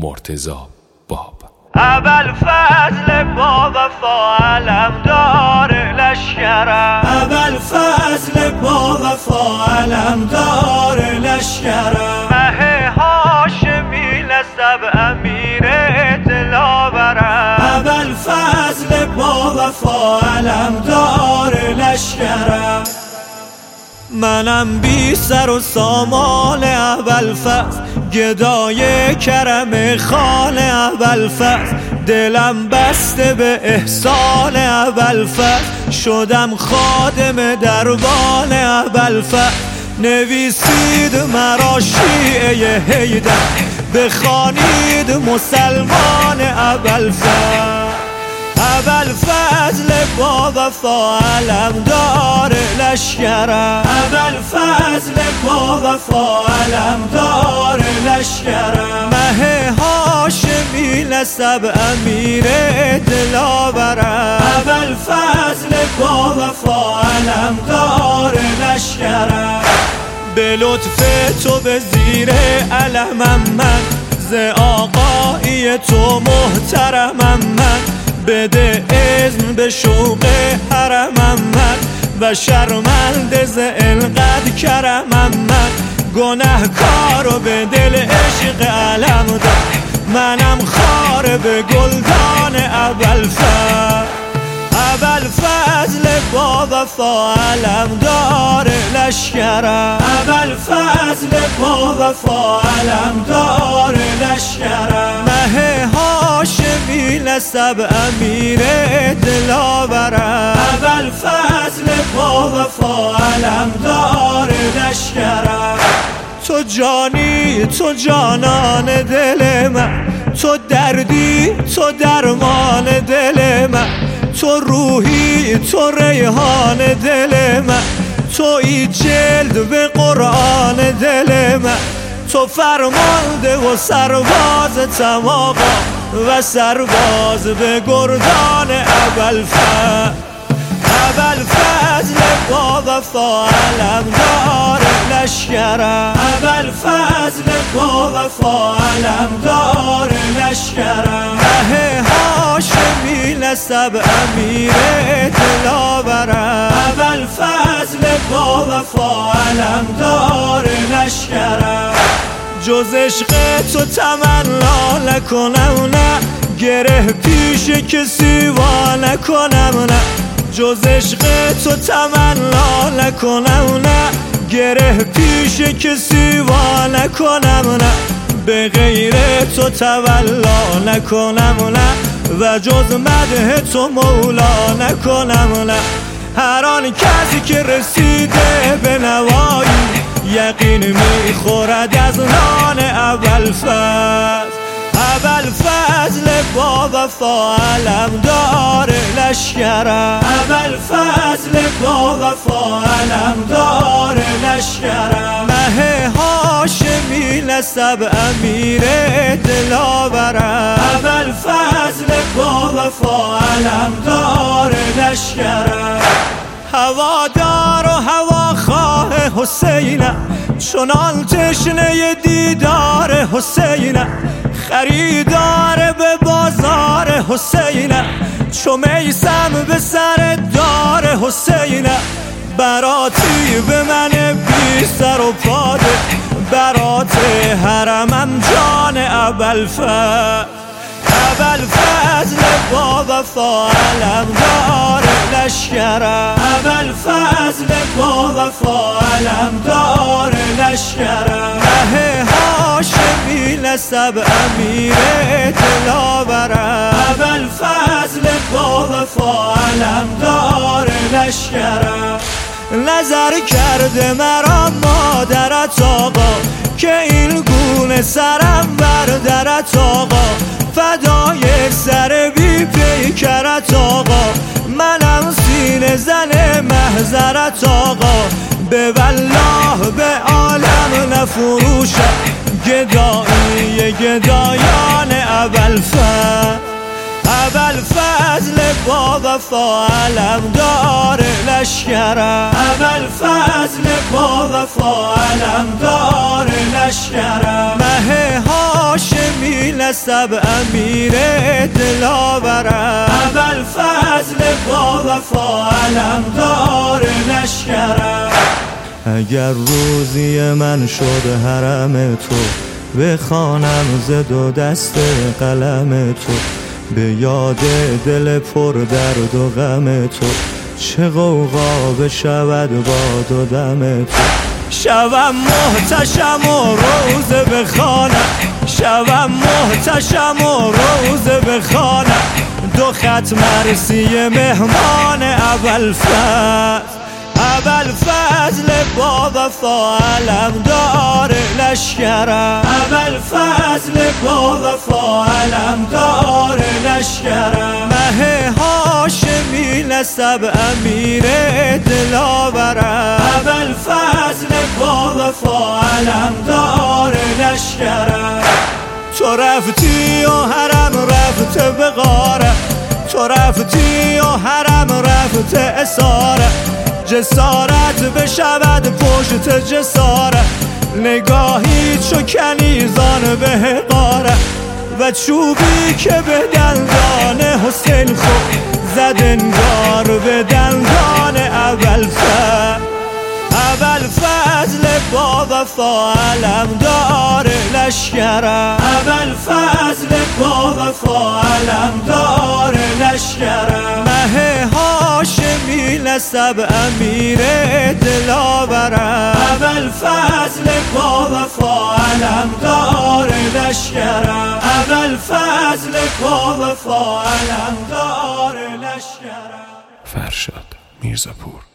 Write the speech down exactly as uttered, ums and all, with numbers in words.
مرتضی باب. اول فضل با وفا علمدار لشکرم، اول فضل با وفا علمدار لشکرم، مه هاشمی نسب امیر دلاورم، اول فضل با وفا علمدار لشکرم. منم بی سر و سامان ابوالفضل، گدای کرم خان ابوالفضل، دلم بسته به احسان ابوالفضل، شدم خادم دربان ابوالفضل. نویسید مرا شیعه حیدر، بخوانید مسلمان ابوالفضل. ابوالفضل با وفا علمدار لشکرم، ابوالفضل با وفا علمدار لشکرم، مه هاشمی نسب امیر دلاورم، ابوالفضل با وفا علمدار لشکرم. به لطف تو به زیر علمم من، ز آقایی تو محترمم من، بده اذن به شوق حرمم من، و شرمنده ز انقدر کرمم من، گنهکار و به دل عشق علم دار، منم خار به گلدان ابوالفضل. ابوالفضل با وفا علمدار لشکرم، ابوالفضل با وفا علمدار لشکرم، مه هاشمی نسب امیر دلاورم، ابوالفضل با وفا علمدار لشکرم. تو جانی تو جانان دل من، تو دردی تو درمان دل من، تو روحی تو ریحان دل من، تو ای جلد به قرآن دل من، تو فرمانده و سرباز تماقا و سرباز به گردان ابوالفضل. ابوالفضل با وفا علمدار لشکرم، ابوالفضل با وفا علمدار لشکرم، مه هاشمی نسب امیر دلاورم، ابوالفضل با وفا علمدار لشکرم. جز عشق تو تمنا نکنم نه، گره پیش کسی وا نکنم نه، جز عشق تو تمنا نکنم نه، گره پیش کسی وا نکنم نه، به غیر تو تولا نکنم نه، و جز مدح تو مولا نکنم نه. هر آن کسی که رسیده به نوایی، یقین میخورد از نان ابوالفضل. ابوالفضل با وفا علمدار لشکرم، ابوالفضل با وفا علمدار لشکرم، مه هاشمی نسب امیر دلاورم، ابوالفضل با وفا علمدار لشکرم. هوادار و هواخواه حسینم، چنان تشنه دیدار حسینم، خریدار به بازار حسینم، چو میسم به سر دار حسینم، براتی به من بی سر و پاده، برات حرمم جان ابوالفضل. ابوالفضل با وفا علمدار لشکرم، ابوالفضل با وفا علمدار لشکرم، مه هاشمی نسب امیر دلاورم، ابوالفضل با وفا علمدار لشکرم. نظر کرده مرا مادرت آقا، که این گونه سرم بردرت آقا، فدای سر بی پیکرت آقا، منم سینه زن محضرت آقا، به والله به عالم نفروشم، گدایی گدایان ابوالفضل. ابوالفضل با وفا علمدار لشکرم، ابوالفضل با وفا علمدار لشکرم، مه هاشمی نسب امیر دلاورم، ابوالفضل با وفا علمدار لشکرم. اگر روزی من شد حرم تو، بخوانم ز دو دست قلم تو، به یاد دل پر درد و غم تو، چه غوغا بشود با دو دم تو. شوم محتشم و روزه بخوانم، شوم محتشم و روزه بخوانم، دو خط مرسی مهمان ابوالفضل، ابوالفضل با وفا علمدار لشکرم، ابوالفضل با وفا علمدار لشکرم. مه هاشمی نسب امیر دلاورم، ابوالفضل با وفا علمدار لشکرم. تو رفتی و حرم رفته به غاره، تو رفتی و حرم رفته اساره، جسارت بشود پشت جساره، نگاهی چو کنیزان به حقاره، و چوبی که به دندان حسین خود زد انگار به دندان ابوالفضل، ابوالفضل با وفا علمدار لشکرم، ابوالفضل با وفا علمدار لشکرم. مه هاشمی نسب امیر دلاورم، ابوالفضل با وفا علمدار لشکرم، ابوالفضل با وفا علمدار لشکرم. فرشاد میرزاپور.